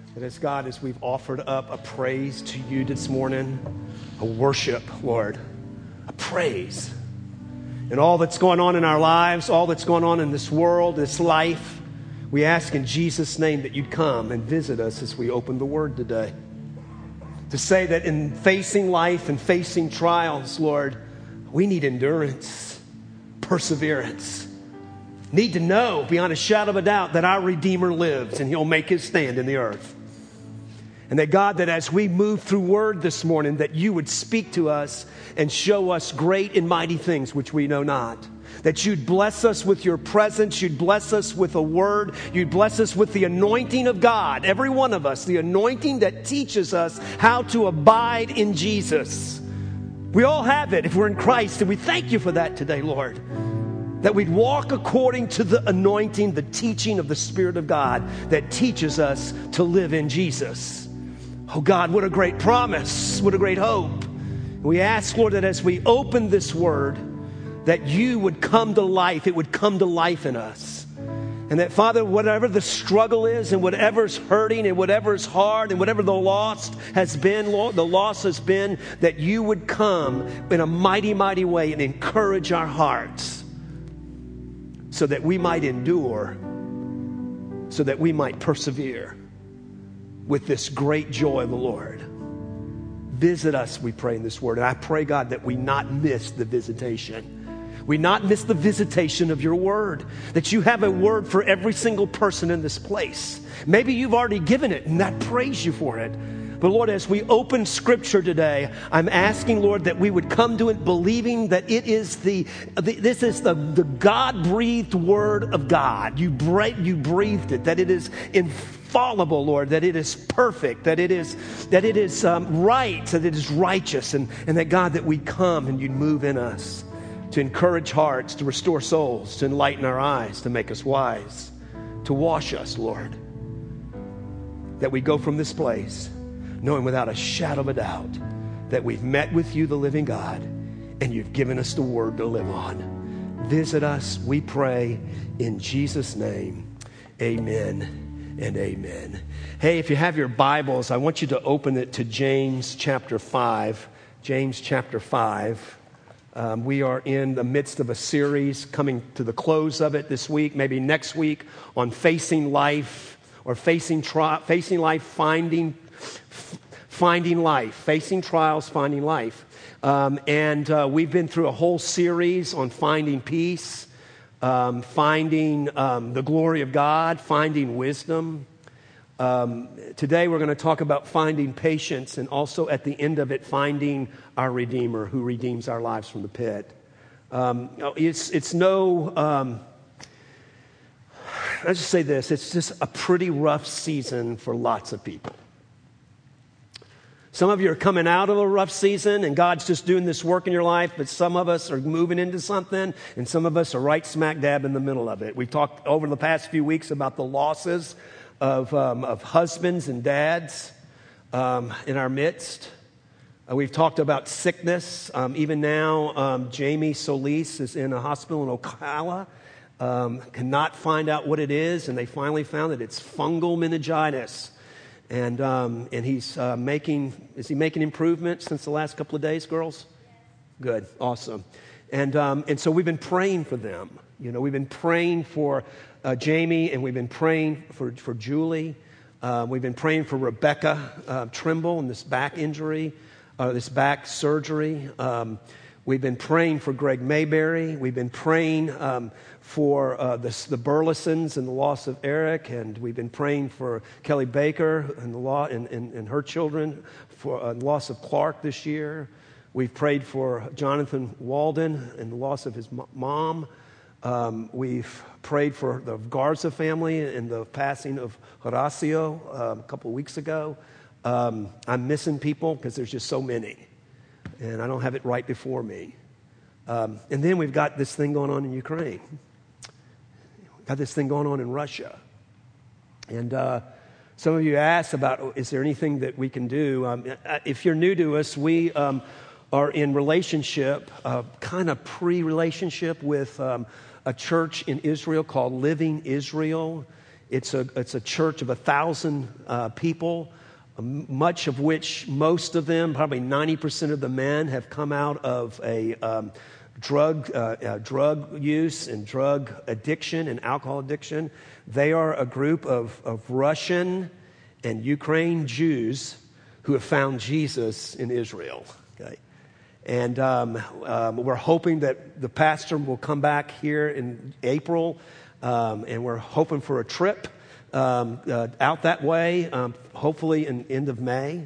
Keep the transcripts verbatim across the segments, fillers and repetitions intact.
And as God, as we've offered up a praise to you this morning, a worship, Lord, a praise. And all that's going on in our lives, all that's going on in this world, this life, we ask in Jesus' name that you'd come and visit us as we open the Word today. To say that in facing life and facing trials, Lord, we need endurance, perseverance. Need to know beyond a shadow of a doubt that our Redeemer lives and He'll make His stand in the earth. And that God, that as we move through Word this morning, that you would speak to us and show us great and mighty things which we know not. That you'd bless us with your presence. You'd bless us with a word. You'd bless us with the anointing of God. Every one of us, the anointing that teaches us how to abide in Jesus. We all have it if we're in Christ, and we thank you for that today, Lord. That we'd walk according to the anointing, the teaching of the Spirit of God that teaches us to live in Jesus. Oh God, what a great promise. What a great hope. We ask, Lord, that as we open this word, that you would come to life. It would come to life in us. And that, Father, whatever the struggle is and whatever's hurting and whatever's hard and whatever the loss has been, Lord, the loss has been, that you would come in a mighty, mighty way and encourage our hearts so that we might endure, so that we might persevere with this great joy of the Lord. Visit us, we pray in this word. And I pray, God, that we not miss the visitation. We not miss the visitation of your word. That you have a word for every single person in this place. Maybe you've already given it, and I praise you for it. But Lord, as we open Scripture today, I'm asking, Lord, that we would come to it believing that it is the, the this is the, the God-breathed word of God. You, bre- you breathed it, that it is infallible, Lord, that it is perfect, that it is that it is um, right, that it is righteous, and, and that, God, that we come and you'd move in us to encourage hearts, to restore souls, to enlighten our eyes, to make us wise, to wash us, Lord. That we go from this place knowing without a shadow of a doubt that we've met with you, the living God, and you've given us the word to live on. Visit us, we pray, in Jesus' name. Amen and amen. Hey, if you have your Bibles, I want you to open it to James chapter five. James chapter five. Um, we are in the midst of a series coming to the close of it this week, maybe next week, on facing life or facing tri- facing life, finding finding life, facing trials, finding life. Um, and uh, we've been through a whole series on finding peace, um, finding um, the glory of God, finding wisdom. Um, today we're going to talk about finding patience, and also at the end of it, finding our Redeemer who redeems our lives from the pit. Um, it's it's no, um, let's just say this, it's just a pretty rough season for lots of people. Some of you are coming out of a rough season and God's just doing this work in your life, but some of us are moving into something and some of us are right smack dab in the middle of it. We've talked over the past few weeks about the losses of, um, of husbands and dads um, in our midst. Uh, we've talked about sickness. Um, even now, um, Jamie Solis is in a hospital in Ocala, um, cannot find out what it is, and they finally found that it's fungal meningitis. And um, and he's uh, making, is he making improvements since the last couple of days, girls? Good, awesome. And um, and so we've been praying for them. You know, we've been praying for uh, Jamie, and we've been praying for, for Julie. Uh, we've been praying for Rebecca uh, Trimble and this back injury, uh, this back surgery. Um, we've been praying for Greg Mayberry. We've been praying um, for uh, the, the Burlesons and the loss of Eric, and we've been praying for Kelly Baker and the law and, and, and her children for uh, the loss of Clark this year. We've prayed for Jonathan Walden and the loss of his mom. Um, we've prayed for the Garza family and the passing of Horacio um, a couple of weeks ago. Um, I'm missing people because there's just so many, and I don't have it right before me. Um, and then we've got this thing going on in Ukraine. We've got this thing going on in Russia. And uh, some of you asked about, is there anything that we can do? Um, if you're new to us, we um, are in relationship, uh, kind of pre-relationship with um, a church in Israel called Living Israel. It's a, it's a church of a thousand uh, people, much of which, most of them, probably ninety percent of the men have come out of a um, drug, uh, uh, drug use and drug addiction and alcohol addiction. They are a group of, of Russian and Ukraine Jews who have found Jesus in Israel. Okay. And um, um, we're hoping that the pastor will come back here in April, um, and we're hoping for a trip um, uh, out that way, um, hopefully in end of May.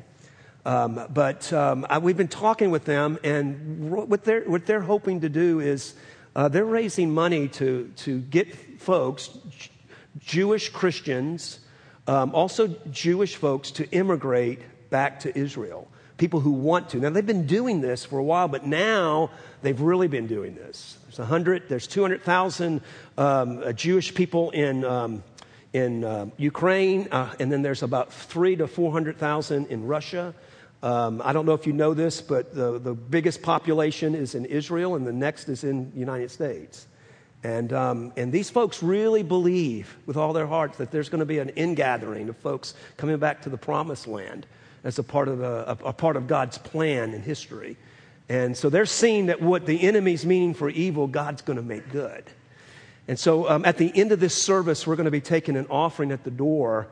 Um, but um, I, we've been talking with them, and what they're what they're hoping to do is uh, they're raising money to to get folks, J- Jewish Christians, um, also Jewish folks, to immigrate back to Israel. People who want to. Now, they've been doing this for a while, but now they've really been doing this. There's one hundred, there's two hundred thousand um, uh, Jewish people in um, in uh, Ukraine, uh, and then there's about three to four hundred thousand in Russia. Um, I don't know if you know this, but the, the biggest population is in Israel, and the next is in the United States. And um, and these folks really believe with all their hearts that there's going to be an ingathering of folks coming back to the Promised Land as a part of a, a part of God's plan in history. And so they're seeing that what the enemy's meaning for evil, God's going to make good. And so um, at the end of this service, we're going to be taking an offering at the door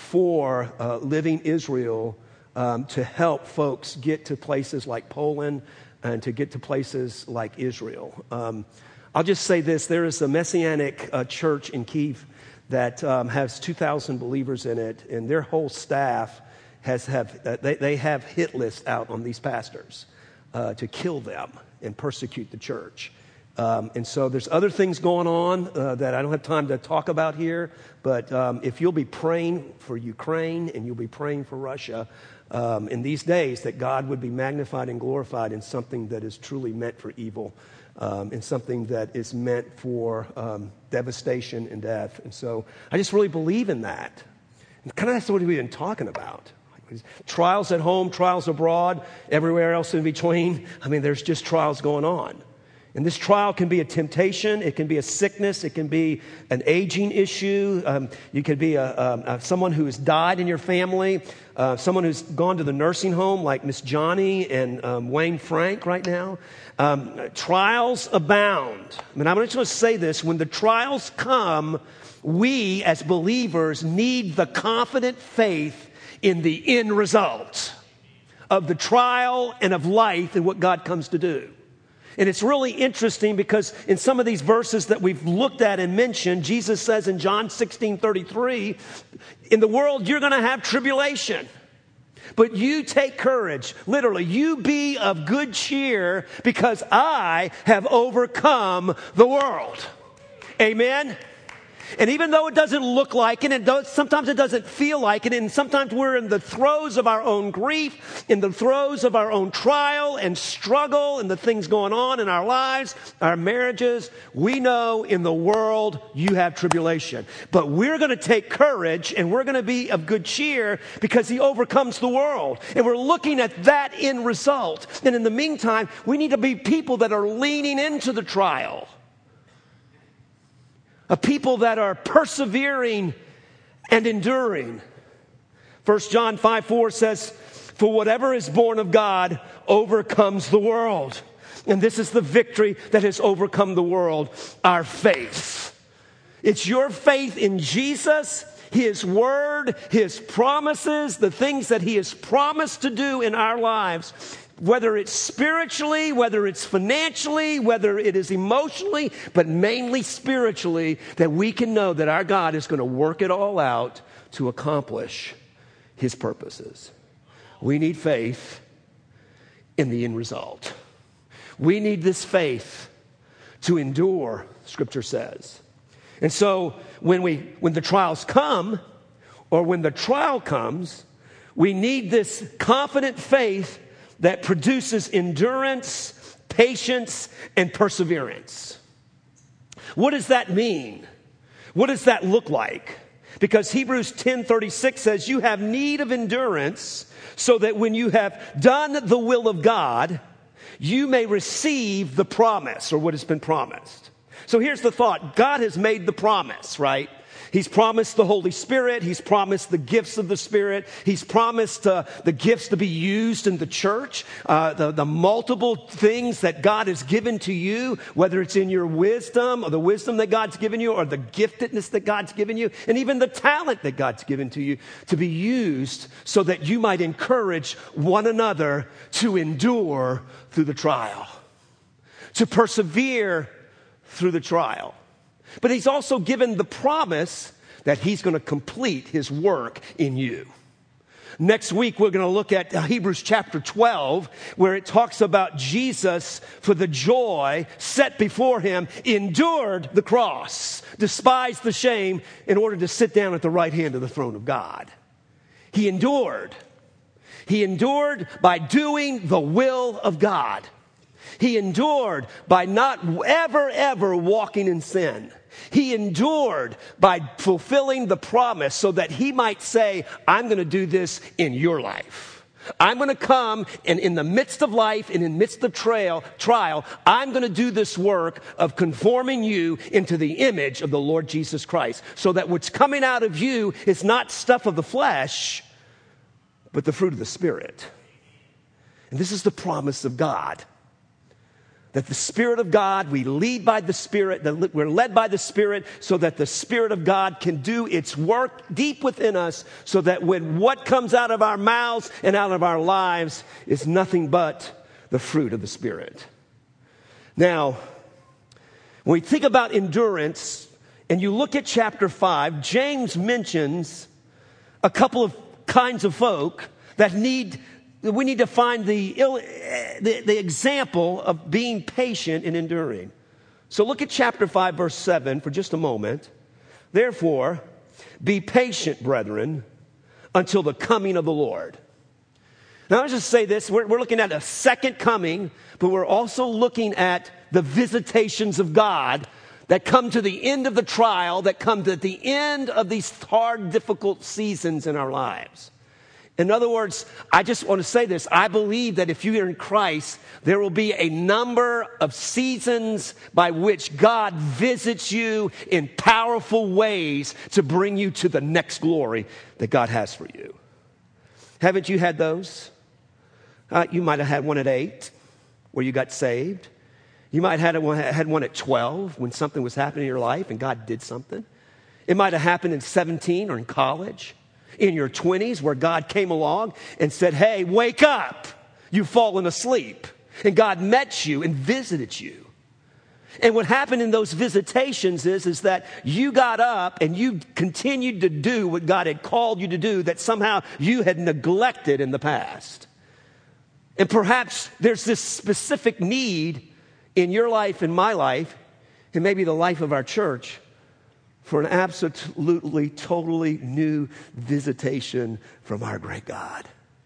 for uh, Living Israel um, to help folks get to places like Poland and to get to places like Israel. Um, I'll just say this. There is a Messianic uh, church in Kyiv that um, has two thousand believers in it, and their whole staff has have uh, they, they have hit lists out on these pastors uh, to kill them and persecute the church. Um, and so there's other things going on uh, that I don't have time to talk about here. But um, if you'll be praying for Ukraine and you'll be praying for Russia um, in these days, that God would be magnified and glorified in something that is truly meant for evil, um, and something that is meant for um, devastation and death. And so I just really believe in that. And kind of that's what we've been talking about. Trials at home, trials abroad, everywhere else in between. I mean, there's just trials going on. And this trial can be a temptation. It can be a sickness. It can be an aging issue. Um, you could be a, a, a, someone who has died in your family, uh, someone who's gone to the nursing home like Miss Johnny and um, Wayne Frank right now. Um, trials abound. I mean, I'm just going to say this. When the trials come, we as believers need the confident faith in the end result of the trial and of life and what God comes to do. And it's really interesting because in some of these verses that we've looked at and mentioned, Jesus says in John sixteen thirty-three, in the world you're going to have tribulation. But you take courage. Literally, you be of good cheer because I have overcome the world. Amen? And even though it doesn't look like it, and it sometimes it doesn't feel like it, and sometimes we're in the throes of our own grief, in the throes of our own trial and struggle and the things going on in our lives, our marriages, we know in the world you have tribulation. But we're going to take courage and we're going to be of good cheer because he overcomes the world. And we're looking at that end result. And in the meantime, we need to be people that are leaning into the trial. A people that are persevering and enduring. First John five four says, for whatever is born of God overcomes the world. And this is the victory that has overcome the world, our faith. It's your faith in Jesus, his word, his promises, the things that he has promised to do in our lives. Whether it's spiritually, whether it's financially, whether it is emotionally, but mainly spiritually, that we can know that our God is going to work it all out to accomplish his purposes. We need faith in the end result. We need this faith to endure, Scripture says. And so when we when the trials come, or when the trial comes, we need this confident faith that produces endurance, patience, and perseverance. What does that mean? What does that look like? Because Hebrews ten thirty-six says, you have need of endurance so that when you have done the will of God, you may receive the promise or what has been promised. So here's the thought. God has made the promise, right? He's promised the Holy Spirit. He's promised the gifts of the Spirit. He's promised uh, the gifts to be used in the church, uh, the, the multiple things that God has given to you, whether it's in your wisdom or the wisdom that God's given you or the giftedness that God's given you, and even the talent that God's given to you to be used so that you might encourage one another to endure through the trial, to persevere through the trial. But he's also given the promise that he's going to complete his work in you. Next week, we're going to look at Hebrews chapter twelve, where it talks about Jesus, for the joy set before him, endured the cross, despised the shame, in order to sit down at the right hand of the throne of God. He endured. He endured by doing the will of God. He endured by not ever, ever walking in sin. He endured by fulfilling the promise so that he might say, I'm going to do this in your life. I'm going to come and in the midst of life and in the midst of trail, trial, I'm going to do this work of conforming you into the image of the Lord Jesus Christ, so that what's coming out of you is not stuff of the flesh, but the fruit of the Spirit. And this is the promise of God. That the Spirit of God, we lead by the Spirit, that we're led by the Spirit so that the Spirit of God can do its work deep within us, so that when what comes out of our mouths and out of our lives is nothing but the fruit of the Spirit. Now, when we think about endurance and you look at chapter five, James mentions a couple of kinds of folk that need We need to find the, the, the example of being patient and enduring. So look at chapter five, verse seven for just a moment. Therefore, be patient, brethren, until the coming of the Lord. Now, I'll just say this. We're, we're looking at a second coming, but we're also looking at the visitations of God that come to the end of the trial, that come to the end of these hard, difficult seasons in our lives. In other words, I just want to say this. I believe that if you are in Christ, there will be a number of seasons by which God visits you in powerful ways to bring you to the next glory that God has for you. Haven't you had those? Uh, you might have had one at eight where you got saved. You might have had one, had one at twelve when something was happening in your life and God did something. It might have happened in seventeen or in college. In your twenties, where God came along and said, hey, wake up. You've fallen asleep. And God met you and visited you. And what happened in those visitations is, is that you got up and you continued to do what God had called you to do that somehow you had neglected in the past. And perhaps there's this specific need in your life and my life, and maybe the life of our church, for an absolutely, totally new visitation from our great God.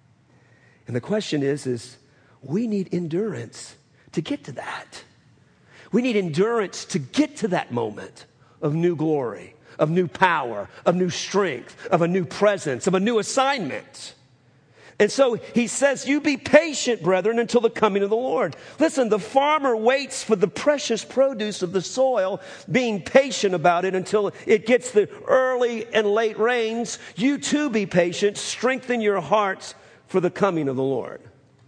And the question is, is we need endurance to get to that. We need endurance to get to that moment of new glory, of new power, of new strength, of a new presence, of a new assignment. And so he says, you be patient, brethren, until the coming of the Lord. Listen, the farmer waits for the precious produce of the soil, being patient about it until it gets the early and late rains. You too be patient. Strengthen your hearts for the coming of the Lord.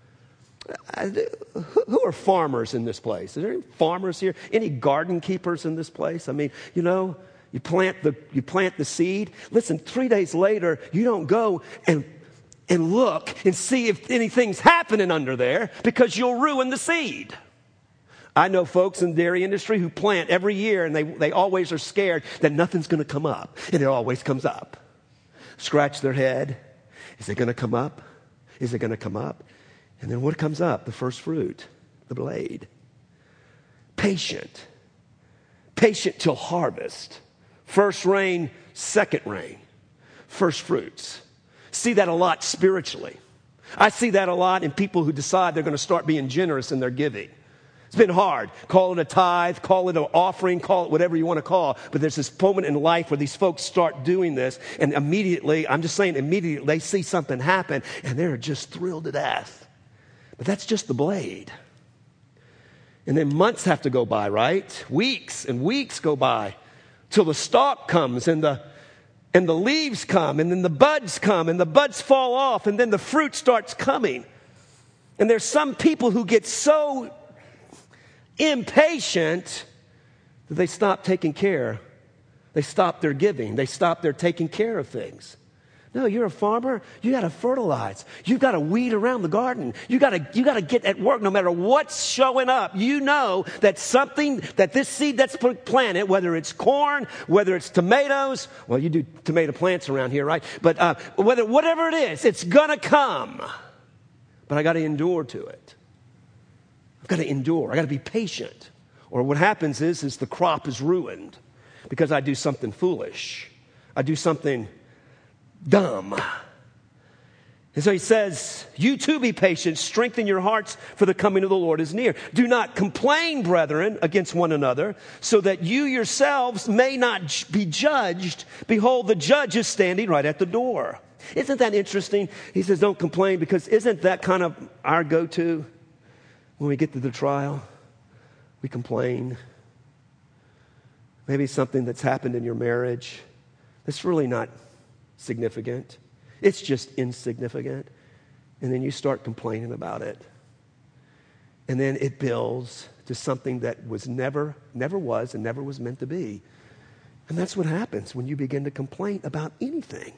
Who are farmers in this place? Is there any farmers here? Any garden keepers in this place? I mean, you know, you plant the, you plant the seed. Listen, three days later, you don't go and and look and see if anything's happening under there, because you'll ruin the seed. I know folks in the dairy industry who plant every year, and they, they always are scared that nothing's going to come up, and it always comes up. Scratch their head. Is it going to come up? Is it going to come up? And then what comes up? The first fruit, the blade. Patient. Patient till harvest. First rain, second rain. First fruits. See that a lot spiritually. I see that a lot in people who decide they're going to start being generous in their giving. It's been hard. Call it a tithe, call it an offering, call it whatever you want to call. But there's this moment in life where these folks start doing this, and immediately, I'm just saying immediately, they see something happen, and they're just thrilled to death. But that's just the blade. And then months have to go by, right? Weeks and weeks go by till the stalk comes and the and the leaves come and then the buds come and the buds fall off and then the fruit starts coming. And there's some people who get so impatient that they stop taking care. They stop their giving. They stop their taking care of things. No, you're a farmer. You got to fertilize. You got to weed around the garden. You got to you got to get at work no matter what's showing up. You know that something, that this seed that's planted, whether it's corn, whether it's tomatoes, well, you do tomato plants around here, right? But uh, whether whatever it is, it's going to come. But I got to endure to it. I've got to endure. I got to be patient. Or what happens is, is the crop is ruined because I do something foolish. I do something dumb. And so he says, you too be patient, strengthen your hearts, for the coming of the Lord is near. Do not complain, brethren, against one another, so that you yourselves may not be judged. Behold, the judge is standing right at the door. Isn't that interesting? He says, don't complain, because isn't that kind of our go-to when we get to the trial? We complain. Maybe something that's happened in your marriage that's really not significant. It's just insignificant. And then you start complaining about it. And then it builds to something that was never, never was and never was meant to be. And that's what happens when you begin to complain about anything.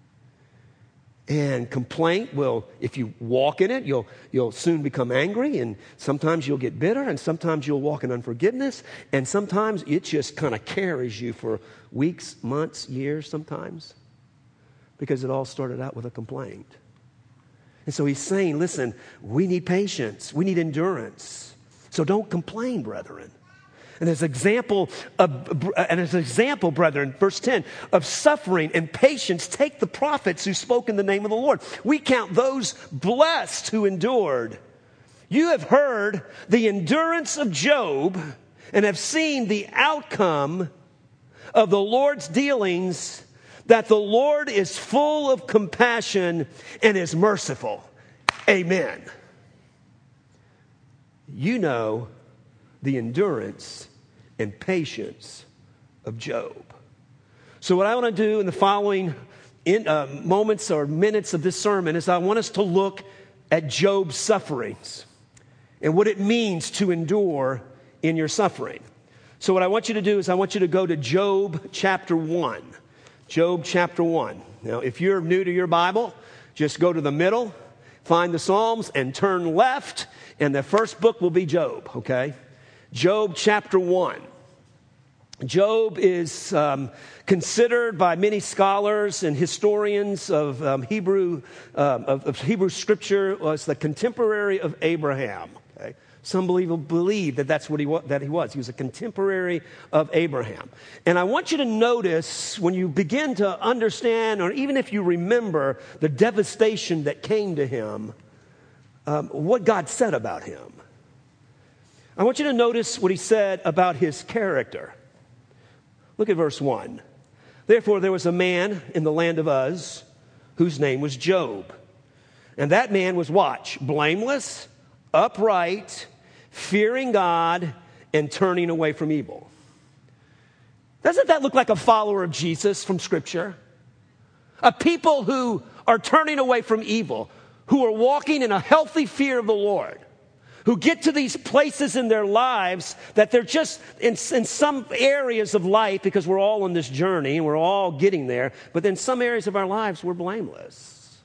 And complaint will, if you walk in it, you'll you'll soon become angry, and sometimes you'll get bitter, and sometimes you'll walk in unforgiveness, and sometimes it just kind of carries you for weeks, months, years sometimes, because it all started out with a complaint. And so he's saying, listen, we need patience, we need endurance. So don't complain, brethren. And as example of, and as an example, brethren, verse ten, of suffering and patience, take the prophets who spoke in the name of the Lord. We count those blessed who endured. You have heard the endurance of Job and have seen the outcome of the Lord's dealings, that the Lord is full of compassion and is merciful. Amen. You know the endurance and patience of Job. So what I want to do in the following in, uh, moments or minutes of this sermon is I want us to look at Job's sufferings and what it means to endure in your suffering. So what I want you to do is I want you to go to Job chapter one. Job chapter one. Now, if you're new to your Bible, just go to the middle, find the Psalms, and turn left, and the first book will be Job, okay? Job chapter one. Job is um, considered by many scholars and historians of um, Hebrew um, of, of Hebrew scripture as the contemporary of Abraham. Okay? Some believe, believe that that's what he wa- that he was. He was a contemporary of Abraham. And I want you to notice when you begin to understand, or even if you remember the devastation that came to him, um, what God said about him. I want you to notice what he said about his character. Look at verse one. Therefore there was a man in the land of Uz whose name was Job. And that man was, watch, blameless, upright, fearing God, and turning away from evil. Doesn't that look like a follower of Jesus from Scripture? A people who are turning away from evil, who are walking in a healthy fear of the Lord, who get to these places in their lives that they're just in, in some areas of life, because we're all on this journey and we're all getting there, but in some areas of our lives, we're blameless.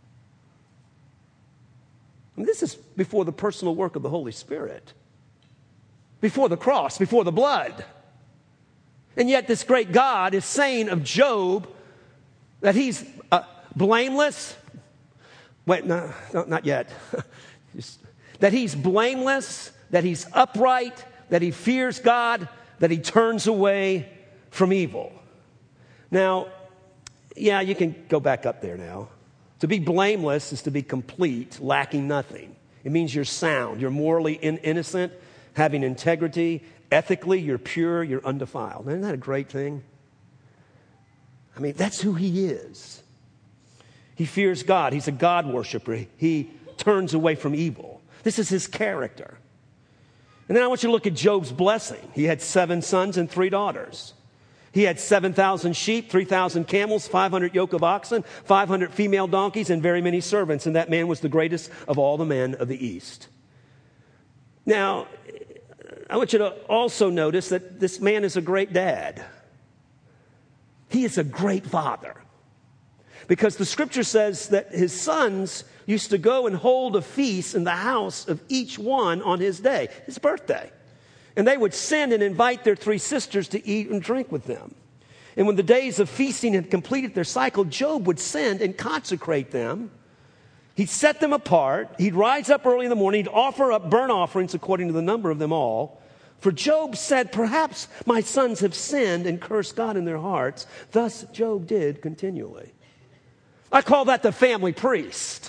And this is before the personal work of the Holy Spirit, before the cross, before the blood. And yet this great God is saying of Job that he's uh, blameless. Wait, no, no not yet. Just, that he's blameless, that he's upright, that he fears God, that he turns away from evil. Now, yeah, you can go back up there now. To be blameless is to be complete, lacking nothing. It means you're sound, you're morally in- innocent, having integrity. Ethically, you're pure, you're undefiled. Isn't that a great thing? I mean, that's who he is. He fears God. He's a God worshiper. He turns away from evil. This is his character. And then I want you to look at Job's blessing. He had seven sons and three daughters. He had seven thousand sheep, three thousand camels, five hundred yoke of oxen, five hundred female donkeys, and very many servants. And that man was the greatest of all the men of the East. Now, I want you to also notice that this man is a great dad. He is a great father. Because the scripture says that his sons used to go and hold a feast in the house of each one on his day, his birthday. And they would send and invite their three sisters to eat and drink with them. And when the days of feasting had completed their cycle, Job would send and consecrate them. He'd set them apart. He'd rise up early in the morning. He'd offer up burnt offerings according to the number of them all. For Job said, perhaps my sons have sinned and cursed God in their hearts. Thus Job did continually. I call that the family priest.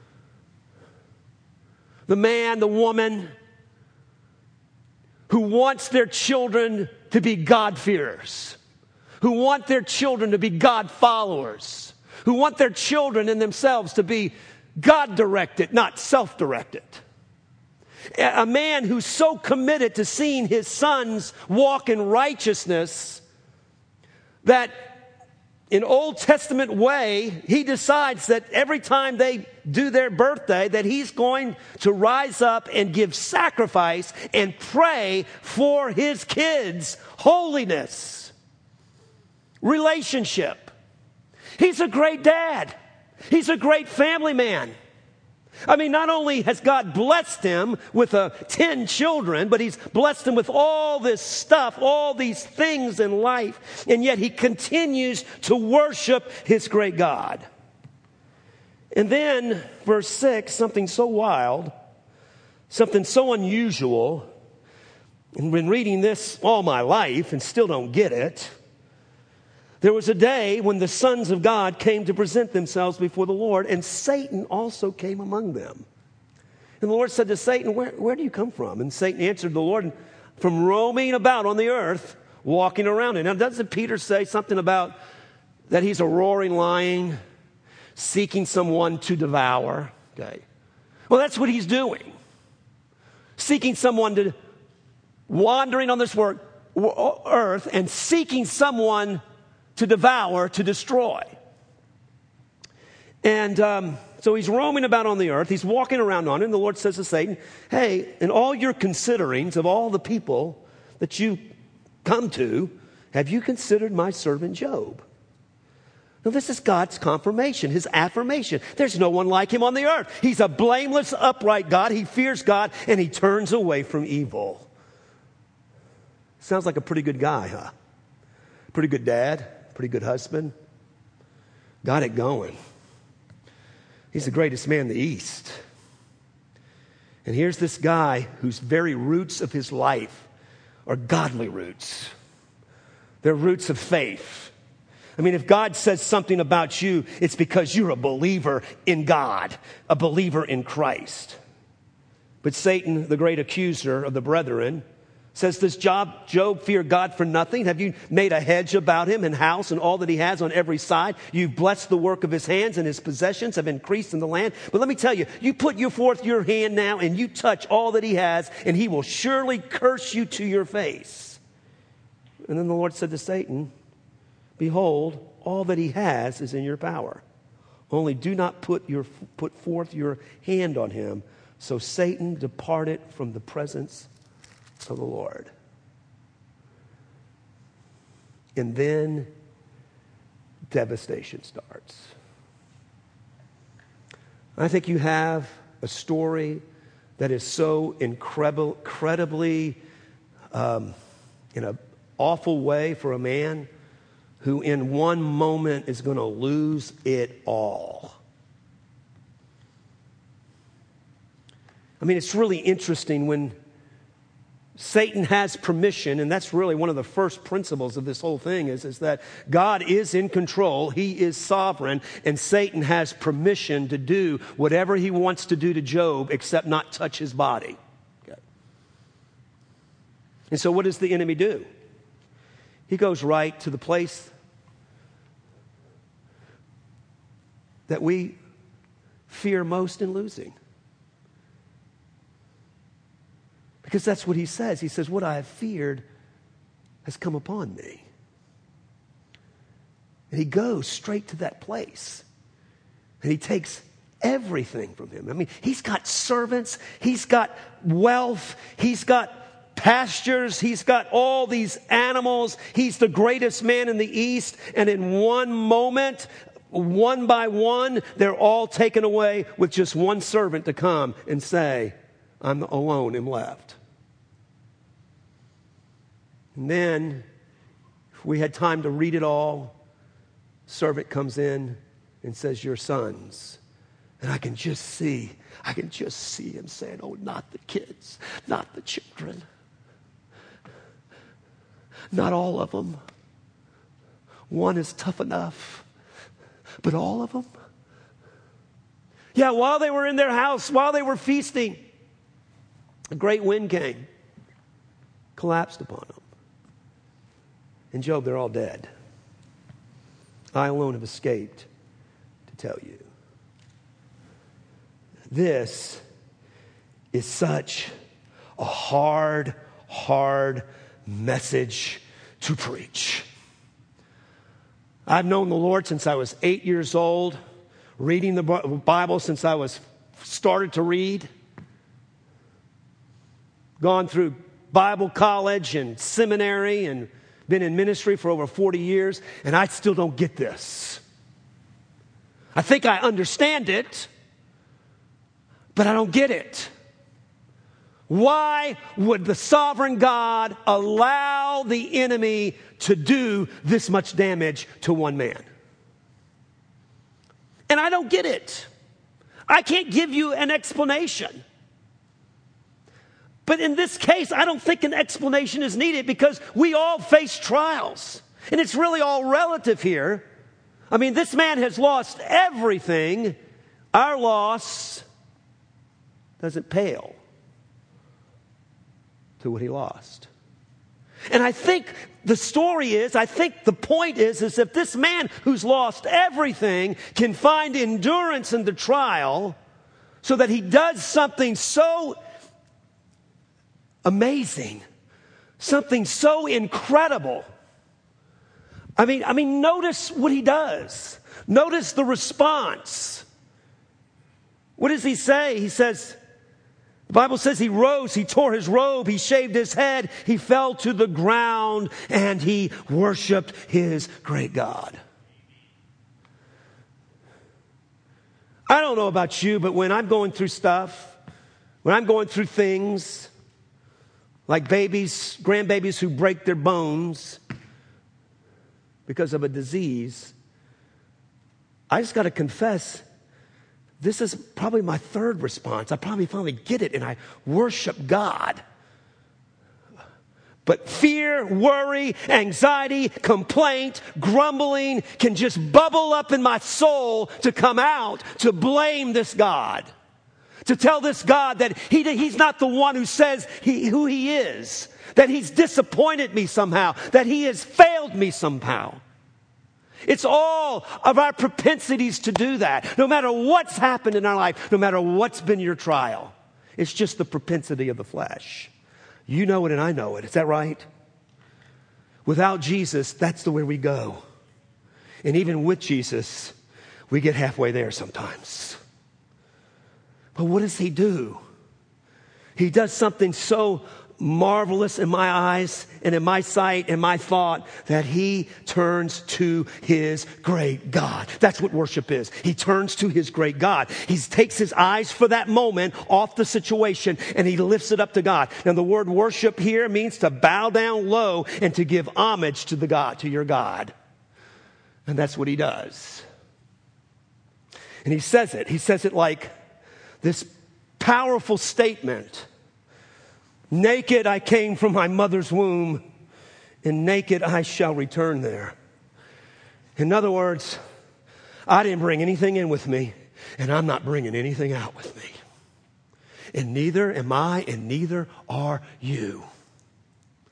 The man, the woman who wants their children to be God-fearers, who want their children to be God followers, who want their children and themselves to be God-directed, not self-directed. A man who's so committed to seeing his sons walk in righteousness that in Old Testament way, he decides that every time they do their birthday, that he's going to rise up and give sacrifice and pray for his kids' holiness, relationship. He's a great dad. He's a great family man. I mean, not only has God blessed him with uh, ten children, but he's blessed him with all this stuff, all these things in life, and yet he continues to worship his great God. And then, verse six, something so wild, something so unusual, and I've been reading this all my life and still don't get it. There was a day when the sons of God came to present themselves before the Lord, and Satan also came among them. And the Lord said to Satan, where, where do you come from? And Satan answered the Lord, from roaming about on the earth, walking around it. Now, doesn't Peter say something about that he's a roaring lion, seeking someone to devour? Okay. Well, that's what he's doing. Seeking someone to, wandering on this work, earth and seeking someone to devour, to destroy. And um, so he's roaming about on the earth. He's walking around on it. And the Lord says to Satan, hey, in all your considerings of all the people that you come to, have you considered my servant Job? Now, this is God's confirmation, his affirmation. There's no one like him on the earth. He's a blameless, upright God. He fears God, and he turns away from evil. Sounds like a pretty good guy, huh? Pretty good dad. Pretty good husband. Got it going. He's the greatest man in the East. And here's this guy whose very roots of his life are godly roots. They're roots of faith. I mean, if God says something about you, it's because you're a believer in God, a believer in Christ. But Satan, the great accuser of the brethren, says, does Job, Job fear God for nothing? Have you made a hedge about him and house and all that he has on every side? You've blessed the work of his hands, and his possessions have increased in the land. But let me tell you, you put your forth your hand now and you touch all that he has, and he will surely curse you to your face. And then the Lord said to Satan, behold, all that he has is in your power. Only do not put your put forth your hand on him. So Satan departed from the presence of the Lord. And then devastation starts. I think you have a story that is so incredible, incredibly, um, in an awful way for a man who in one moment is going to lose it all. I mean, it's really interesting when Satan has permission, and that's really one of the first principles of this whole thing is, is that God is in control, he is sovereign, and Satan has permission to do whatever he wants to do to Job except not touch his body. Okay. And so what does the enemy do? He goes right to the place that we fear most in losing. Because that's what he says. He says, what I have feared has come upon me. And he goes straight to that place. And he takes everything from him. I mean, he's got servants. He's got wealth. He's got pastures. He's got all these animals. He's the greatest man in the East. And in one moment, one by one, they're all taken away with just one servant to come and say, I'm alone and left. And then, if we had time to read it all, servant comes in and says, your sons. And I can just see, I can just see him saying, oh, not the kids, not the children. Not all of them. One is tough enough, but all of them? Yeah, while they were in their house, while they were feasting, a great wind came, collapsed upon them. And Job, they're all dead. I alone have escaped to tell you. This is such a hard, hard message to preach. I've known the Lord since I was eight years old, reading the Bible since I was started to read, gone through Bible college and seminary and been in ministry for over forty years, and I still don't get this. I think I understand it, but I don't get it. Why would the sovereign God allow the enemy to do this much damage to one man? And I don't get it. I can't give you an explanation. But in this case, I don't think an explanation is needed because we all face trials. And it's really all relative here. I mean, this man has lost everything. Our loss doesn't pale to what he lost. And I think the story is, I think the point is, is if this man who's lost everything can find endurance in the trial so that he does something so amazing, something so incredible. I mean, I mean, notice what he does. Notice the response. What does he say? He says, the Bible says he rose, he tore his robe, he shaved his head, he fell to the ground, and he worshiped his great God. I don't know about you, but when I'm going through stuff, when I'm going through things, like babies, grandbabies who break their bones because of a disease, I just got to confess, this is probably my third response. I probably finally get it and I worship God. But fear, worry, anxiety, complaint, grumbling can just bubble up in my soul to come out to blame this God. To tell this God that he, he's not the one who says he, who he is. That he's disappointed me somehow. That he has failed me somehow. It's all of our propensities to do that. No matter what's happened in our life. No matter what's been your trial. It's just the propensity of the flesh. You know it and I know it. Is that right? Without Jesus, that's the way we go. And even with Jesus, we get halfway there sometimes. But what does he do? He does something so marvelous in my eyes and in my sight and my thought that he turns to his great God. That's what worship is. He turns to his great God. He takes his eyes for that moment off the situation and he lifts it up to God. Now the word worship here means to bow down low and to give homage to the God, to your God. And that's what he does. And he says it. He says it like this powerful statement. Naked I came from my mother's womb, and naked I shall return there. In other words, I didn't bring anything in with me, and I'm not bringing anything out with me. And neither am I, and neither are you.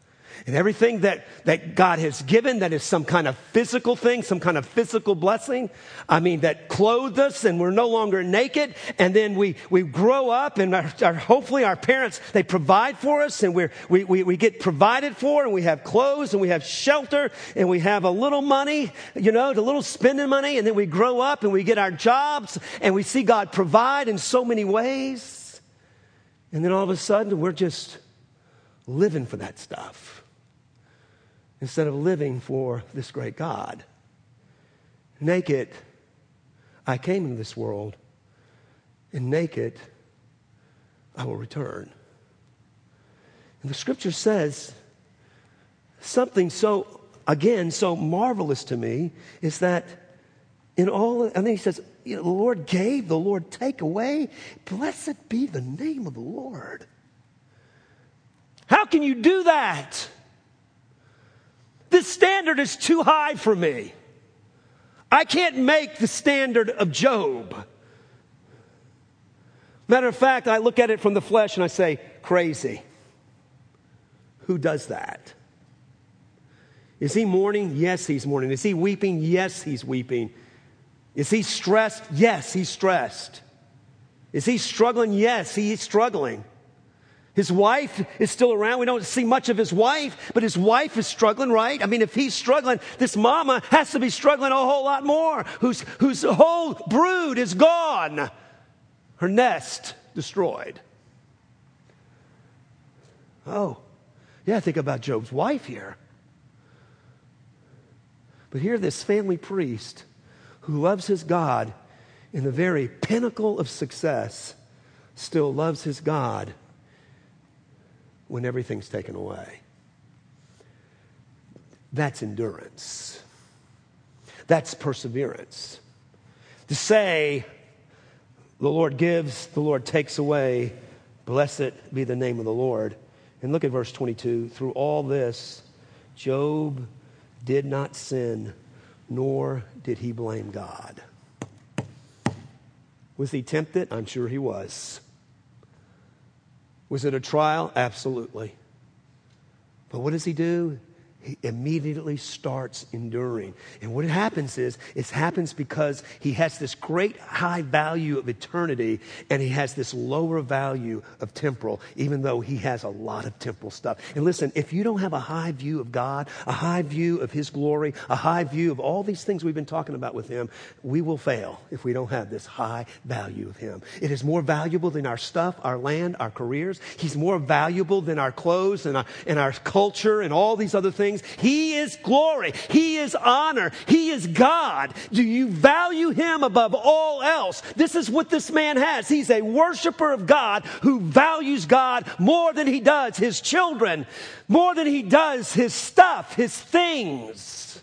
And everything that, that God has given that is some kind of physical thing, some kind of physical blessing, I mean, that clothed us and we're no longer naked. And then we, we grow up and our, our, hopefully our parents, they provide for us and we're, we, we, we get provided for and we have clothes and we have shelter and we have a little money, you know, a little spending money. And then we grow up and we get our jobs and we see God provide in so many ways. And then all of a sudden we're just living for that stuff instead of living for this great God. Naked, I came into this world, and naked, I will return. And the scripture says something so, again, so marvelous to me is that in all, and then he says, you know, the Lord gave, the Lord take away. Blessed be the name of the Lord. How can you do that? This standard is too high for me. I can't make the standard of Job. Matter of fact, I look at it from the flesh and I say, crazy. Who does that? Is he mourning? Yes, he's mourning. Is he weeping? Yes, he's weeping. Is he stressed? Yes, he's stressed. Is he struggling? Yes, he's struggling. His wife is still around. We don't see much of his wife, but his wife is struggling, right? I mean, if he's struggling, this mama has to be struggling a whole lot more, whose, whose whole brood is gone. Her nest destroyed. Oh, yeah, think about Job's wife here. But here, this family priest who loves his God in the very pinnacle of success still loves his God when everything's taken away. That's endurance. That's perseverance. To say, the Lord gives, the Lord takes away, blessed be the name of the Lord. And look at verse twenty-two. Through all this, Job did not sin, nor did he blame God. Was he tempted? I'm sure he was. Was it a trial? Absolutely. But what does he do? He immediately starts enduring. And what happens is, it happens because he has this great high value of eternity and he has this lower value of temporal, even though he has a lot of temporal stuff. And listen, if you don't have a high view of God, a high view of his glory, a high view of all these things we've been talking about with him, we will fail if we don't have this high value of him. It is more valuable than our stuff, our land, our careers. He's more valuable than our clothes and our, and our culture and all these other things. He is glory. He is honor. He is God. Do you value him above all else? This is what this man has. He's a worshiper of God who values God more than he does his children, more than he does his stuff, his things.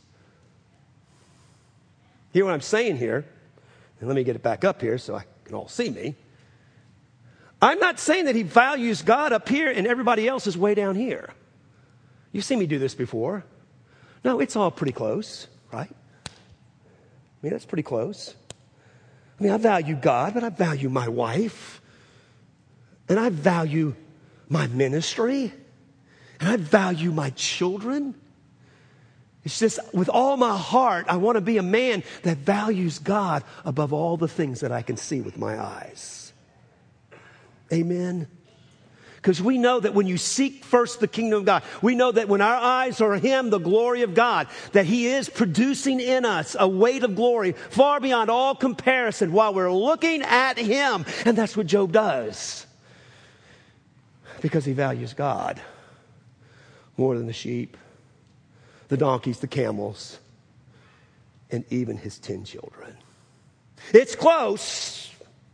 Hear what I'm saying here? And let me get it back up here so I can all see me. I'm not saying that he values God up here and everybody else is way down here. You've seen me do this before. No, it's all pretty close, right? I mean, that's pretty close. I mean, I value God, but I value my wife. And I value my ministry. And I value my children. It's just with all my heart, I want to be a man that values God above all the things that I can see with my eyes. Amen. Because we know that when you seek first the kingdom of God, we know that when our eyes are on him, the glory of God, that he is producing in us a weight of glory far beyond all comparison while we're looking at him. And that's what Job does. Because he values God more than the sheep, the donkeys, the camels, and even his ten children. It's close,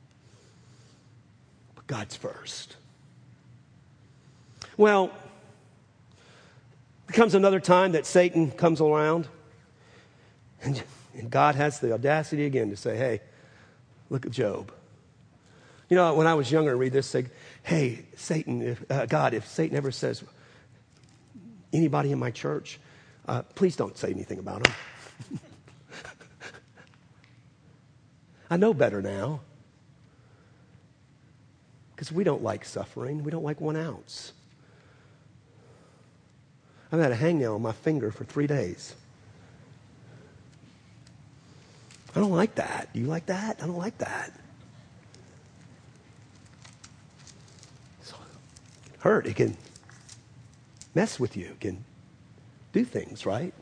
but God's first. Well, there comes another time that Satan comes around, and, and God has the audacity again to say, hey, look at Job. You know, when I was younger, I read this, say, hey, Satan, if, uh, God, if Satan ever says, anybody in my church, uh, please don't say anything about him. I know better now. Because we don't like suffering. We don't like one ounce. I've had a hangnail on my finger for three days. I don't like that. Do you like that? I don't like that. So, it can hurt. It can mess with you. It can do things, right?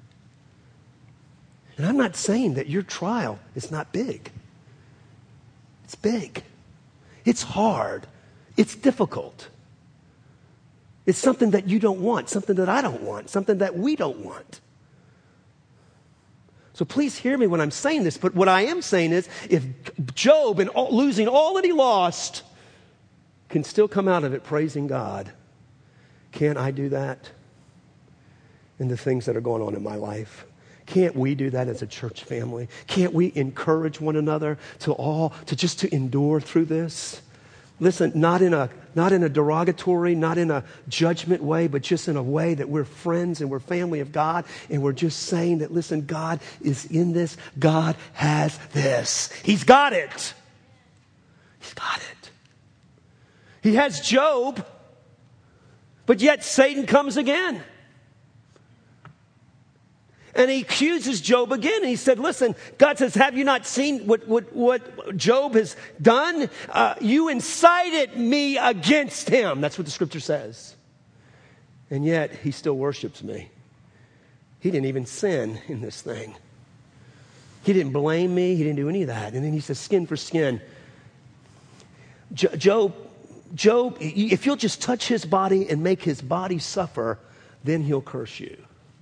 And I'm not saying that your trial is not big. It's big. It's hard. It's difficult. It's something that you don't want, something that I don't want, something that we don't want. So please hear me when I'm saying this, but what I am saying is if Job, in all, losing all that he lost, can still come out of it praising God, can't I do that in the things that are going on in my life? Can't we do that as a church family? Can't we encourage one another to all, to just to endure through this? Listen, not in a not in a derogatory, not in a judgment way, but just in a way that we're friends and we're family of God, and we're just saying that, listen, God is in this. God has this. He's got it. He's got it. He has Job, but yet Satan comes again. And he accuses Job again. And he said, listen, God says, have you not seen what, what, what Job has done? Uh, you incited me against him. That's what the scripture says. And yet he still worships me. He didn't even sin in this thing. He didn't blame me. He didn't do any of that. And then he says, skin for skin. Jo- Job, Job, if you'll just touch his body and make his body suffer, then he'll curse you.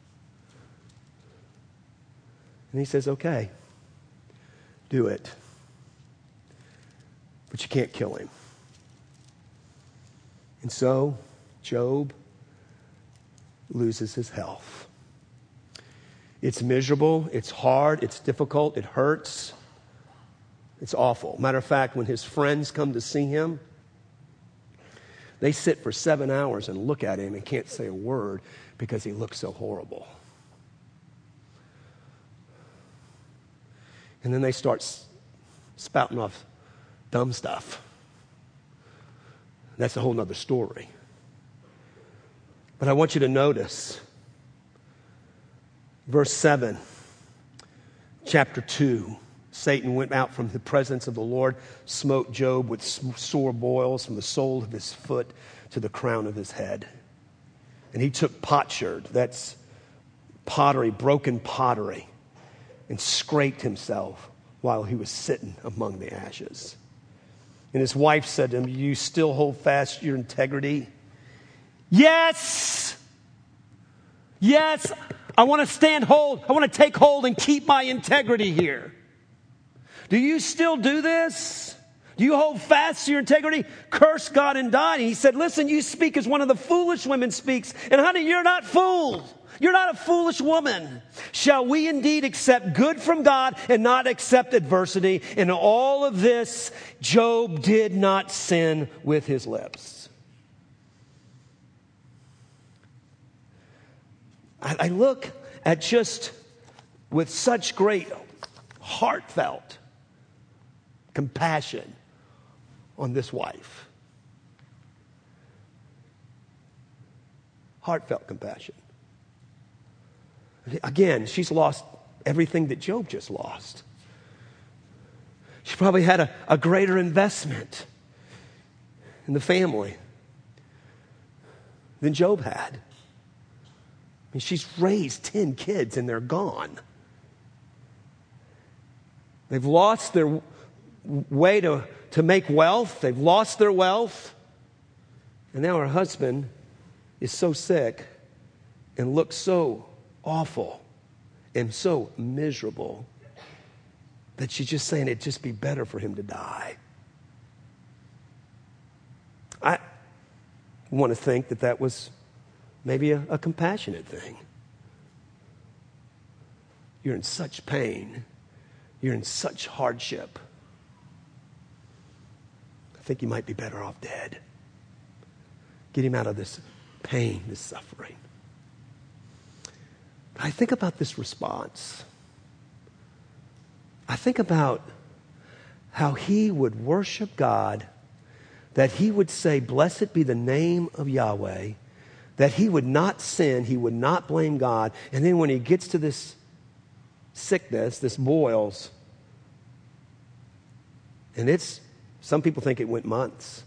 And he says, okay, do it. But you can't kill him. And so Job loses his health. It's miserable, it's hard, it's difficult, it hurts. It's awful. Matter of fact, when his friends come to see him, they sit for seven hours and look at him and can't say a word because he looks so horrible. And then they start spouting off dumb stuff. That's a whole nother story. But I want you to notice verse seven, chapter two. Satan went out from the presence of the Lord, smote Job with sore boils from the sole of his foot to the crown of his head. And he took potsherd, that's pottery, broken pottery, and scraped himself while he was sitting among the ashes. And his wife said to him, you still hold fast your integrity? Yes! Yes, I want to stand hold. I want to take hold and keep my integrity here. Do you still do this? Do you hold fast to your integrity? Curse God and die. And he said, listen, you speak as one of the foolish women speaks. And honey, you're not fooled. You're not a foolish woman. Shall we indeed accept good from God and not accept adversity? In all of this, Job did not sin with his lips. I, I look at just with such great heartfelt compassion on this wife. Heartfelt compassion. Again, she's lost everything that Job just lost. She probably had a, a greater investment in the family than Job had. I mean, she's raised ten kids and they're gone. They've lost their way to, to make wealth. They've lost their wealth. And now her husband is so sick and looks so awful and so miserable that she's just saying it'd just be better for him to die. I want to think that that was maybe a, a compassionate thing. You're in such pain. You're in such hardship. I think you might be better off dead. Get him out of this pain, this suffering. I think about this response. I think about how he would worship God, that he would say, blessed be the name of Yahweh, that he would not sin, he would not blame God. And then when he gets to this sickness, this boils, and it's, some people think it went months,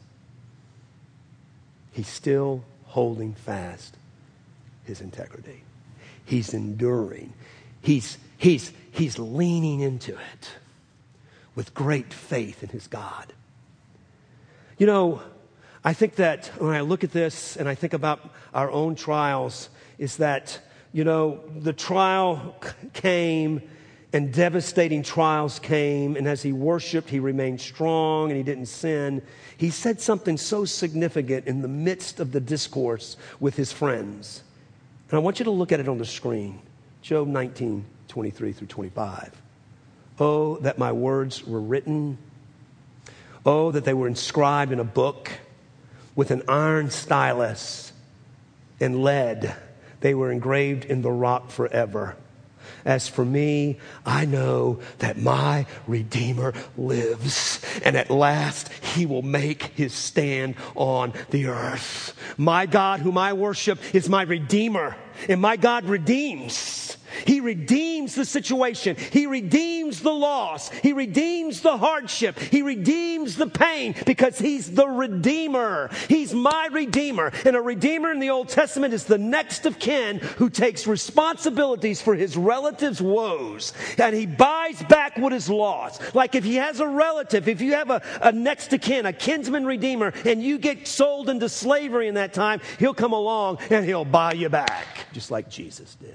he's still holding fast his integrity. He's enduring. He's, he's, he's leaning into it with great faith in his God. You know, I think that when I look at this and I think about our own trials, is that, you know, the trial came and devastating trials came, and as he worshiped, he remained strong and he didn't sin. He said something so significant in the midst of the discourse with his friends. And I want you to look at it on the screen. Job nineteen, twenty-three through twenty-five. Oh, that my words were written. Oh, that they were inscribed in a book with an iron stylus and lead. They were engraved in the rock forever. As for me, I know that my Redeemer lives, and at last he will make his stand on the earth. My God, whom I worship, is my Redeemer, and my God redeems. He redeems the situation. He redeems the loss. He redeems the hardship. He redeems the pain because he's the Redeemer. He's my Redeemer. And a Redeemer in the Old Testament is the next of kin who takes responsibilities for his relatives' woes. And he buys back what is lost. Like if he has a relative, if you have a, a next of kin, a kinsman redeemer, and you get sold into slavery in that time, he'll come along and he'll buy you back, just like Jesus did.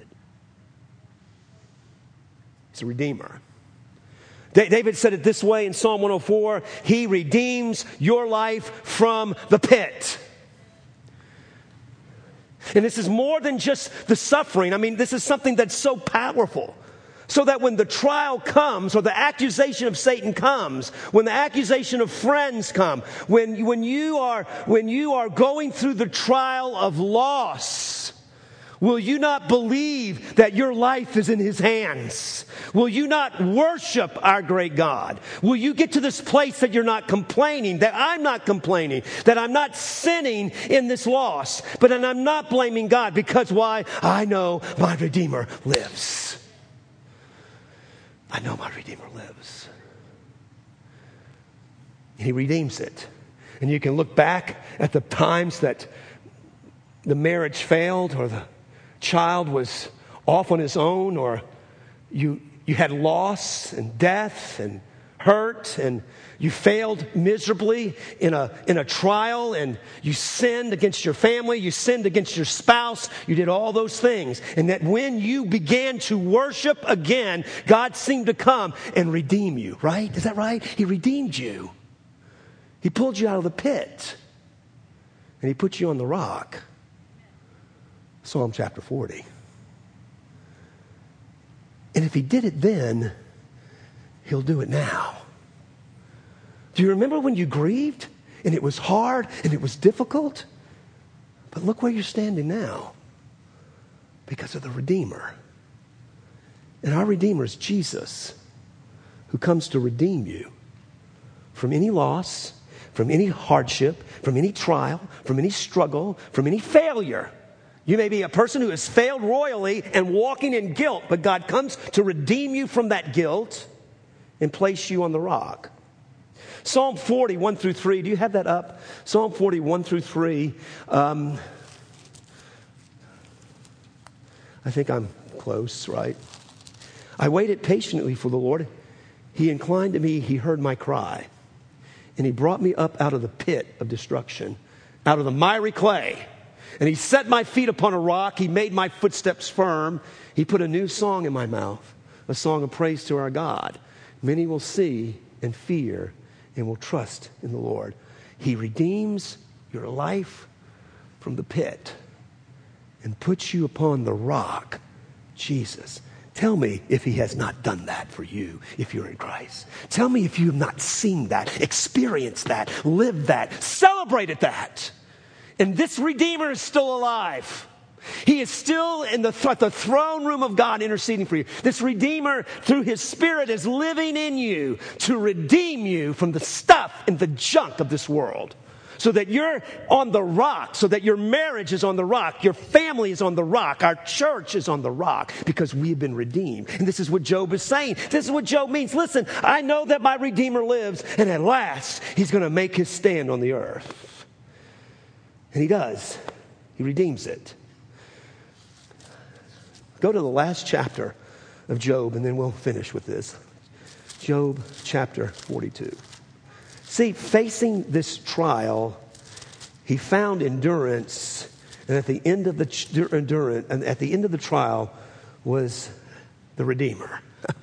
He's a redeemer. David said it this way in Psalm one oh four, he redeems your life from the pit. And this is more than just the suffering. I mean, this is something that's so powerful. So that when the trial comes, or the accusation of Satan comes, when the accusation of friends come, when, when you are, when you are going through the trial of loss, will you not believe that your life is in his hands? Will you not worship our great God? Will you get to this place that you're not complaining, that I'm not complaining, that I'm not sinning in this loss, but that I'm not blaming God? Because why? I know my Redeemer lives. I know my Redeemer lives. He redeems it. And you can look back at the times that the marriage failed, or the child was off on his own, or you you had loss and death and hurt, and you failed miserably in a in a trial, and you sinned against your family, you sinned against your spouse, you did all those things. And that when you began to worship again, God seemed to come and redeem you, right? Is that right? He redeemed you. He pulled you out of the pit, and he put you on the rock. Psalm chapter forty. And if he did it then, he'll do it now. Do you remember when you grieved and it was hard and it was difficult? But look where you're standing now, because of the Redeemer. And our Redeemer is Jesus, who comes to redeem you from any loss, from any hardship, from any trial, from any struggle, from any failure. You may be a person who has failed royally and walking in guilt, but God comes to redeem you from that guilt and place you on the rock. Psalm forty, one through three. Do you have that up? Psalm forty, one through three. Um, I think I'm close, right? I waited patiently for the Lord. He inclined to me. He heard my cry. And he brought me up out of the pit of destruction, out of the miry clay. And he set my feet upon a rock. He made my footsteps firm. He put a new song in my mouth, a song of praise to our God. Many will see and fear and will trust in the Lord. He redeems your life from the pit and puts you upon the rock, Jesus. Tell me if he has not done that for you if you're in Christ. Tell me if you have not seen that, experienced that, lived that, celebrated that. And this Redeemer is still alive. He is still in the, th- the throne room of God interceding for you. This Redeemer, through his Spirit, is living in you to redeem you from the stuff and the junk of this world. so that you're on the rock, so that your marriage is on the rock, your family is on the rock, our church is on the rock, because we've been redeemed. And this is what Job is saying. This is what Job means. Listen, I know that my Redeemer lives, and at last he's going to make his stand on the earth. And he does. He redeems it. Go to the last chapter of Job, and then we'll finish with this. Job chapter forty-two. See, facing this trial, he found endurance, and at the end of the endurance, and at the end of the trial was the Redeemer.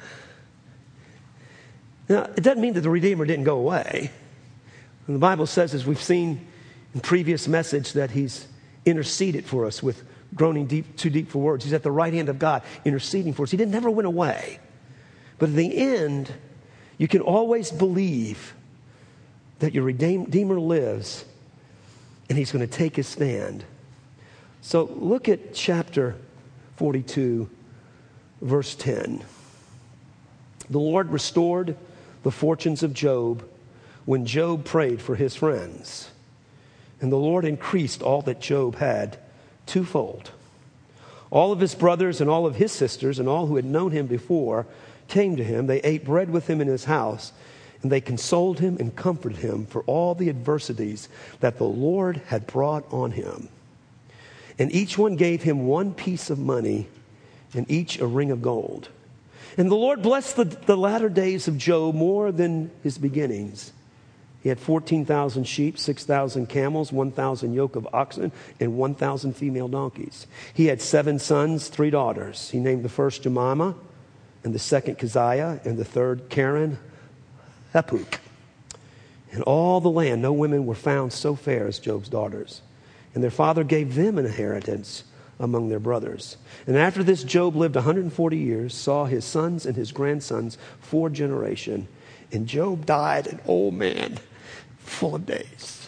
Now, it doesn't mean that the Redeemer didn't go away. And the Bible says, as we've seen in previous message, that he's interceded for us with groaning deep, too deep for words. He's at the right hand of God, interceding for us. He didn't never went away. But in the end, you can always believe that your Redeemer lives, and he's going to take his stand. So look at chapter forty-two, verse ten. The Lord restored the fortunes of Job when Job prayed for his friends. And the Lord increased all that Job had twofold. All of his brothers and all of his sisters and all who had known him before came to him. They ate bread with him in his house, and they consoled him and comforted him for all the adversities that the Lord had brought on him. And each one gave him one piece of money, and each a ring of gold. And the Lord blessed the, the latter days of Job more than his beginnings. He had fourteen thousand sheep, six thousand camels, one thousand yoke of oxen, and one thousand female donkeys. He had seven sons, three daughters. He named the first Jemima, and the second Keziah, and the third Karen Hapuk. In all the land, no women were found so fair as Job's daughters. And their father gave them an inheritance among their brothers. And after this, Job lived one hundred forty years, saw his sons and his grandsons four generations. And Job died an old man, full of days.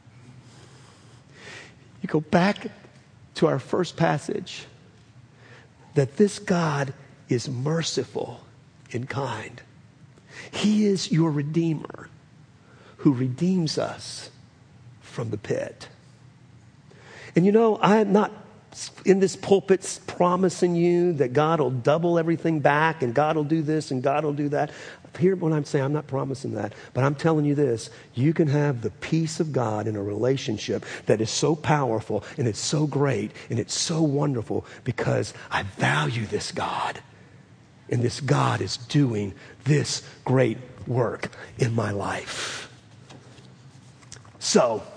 You go back to our first passage, that this God is merciful and kind. He is your Redeemer who redeems us from the pit. And you know, I'm not in this pulpit promising you that God will double everything back and God will do this and God will do that. Hear what I'm saying. I'm not promising that. But I'm telling you this. You can have the peace of God in a relationship that is so powerful and it's so great and it's so wonderful because I value this God. And this God is doing this great work in my life. So,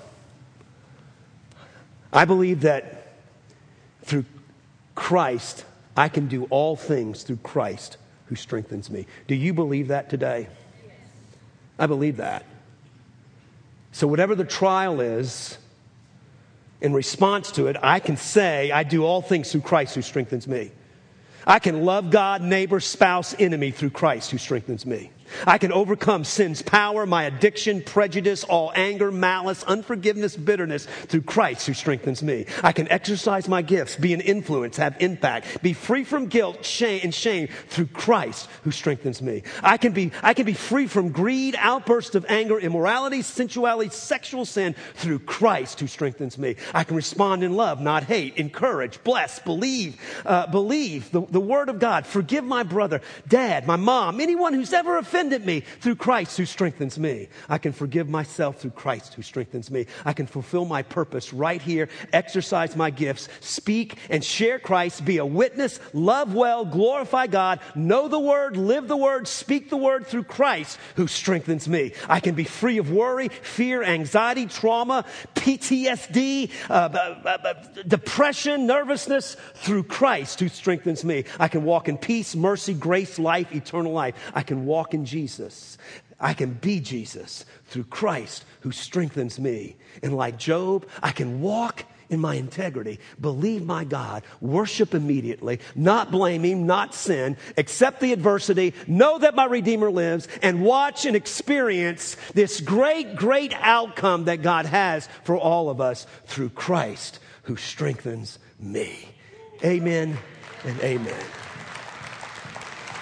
I believe that through Christ, I can do all things through Christ who strengthens me. Do you believe that today? Yes. I believe that. So whatever the trial is, in response to it, I can say, I do all things through Christ who strengthens me. I can love God, neighbor, spouse, enemy through Christ who strengthens me. I can overcome sin's power, my addiction, prejudice, all anger, malice, unforgiveness, bitterness through Christ who strengthens me. I can exercise my gifts, be an influence, have impact, be free from guilt, shame, and shame through Christ who strengthens me. I can be, I can be free from greed, outbursts of anger, immorality, sensuality, sexual sin through Christ who strengthens me. I can respond in love, not hate, encourage, bless, believe, uh, believe the, the word of God, forgive my brother, dad, my mom, anyone who's ever offended me through Christ who strengthens me. I can forgive myself through Christ who strengthens me. I can fulfill my purpose right here, exercise my gifts, speak and share Christ, be a witness, love well, glorify God, know the word, live the word, speak the word through Christ who strengthens me. I can be free of worry, fear, anxiety, trauma, P T S D, uh, uh, uh, depression, nervousness through Christ who strengthens me. I can walk in peace, mercy, grace, life, eternal life. I can walk in Jesus. I can be Jesus through Christ who strengthens me. And like Job, I can walk in my integrity, believe my God, worship immediately, not blame him, not sin, accept the adversity, know that my Redeemer lives, and watch and experience this great, great outcome that God has for all of us through Christ who strengthens me. Amen and amen.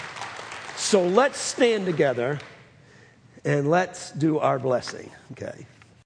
So let's stand together and let's do our blessing, okay?